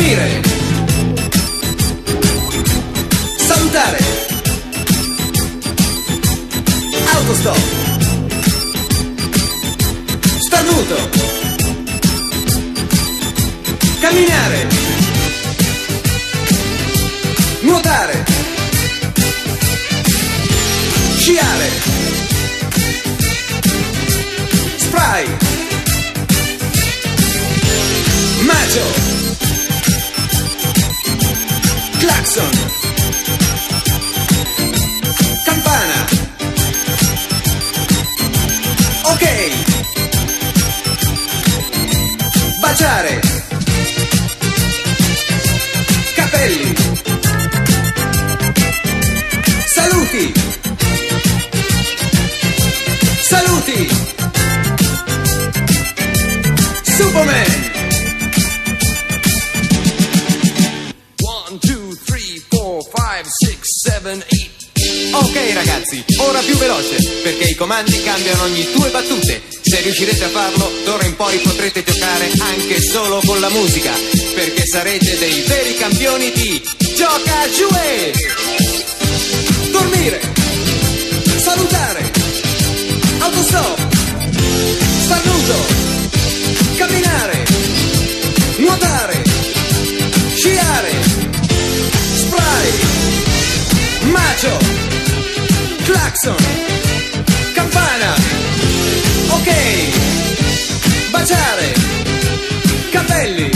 dormire, salutare, autostop, starnuto, camminare, nuotare, sciare, spray, macio, clacson, campana, ok, baciare, capelli, saluti, saluti, Superman. 1, 2, 3, 4, 5, 6, 7, 8. Ok ragazzi, ora più veloce, perché i comandi cambiano ogni 2 battute. Se riuscirete a farlo, d'ora in poi potrete giocare anche solo con la musica, perché sarete dei veri campioni di Gioca Giue! Dormire, salutare, autostop, starnuto, camminare, nuotare, sciare, spray, macio, clacson, campana, ok, baciare, capelli,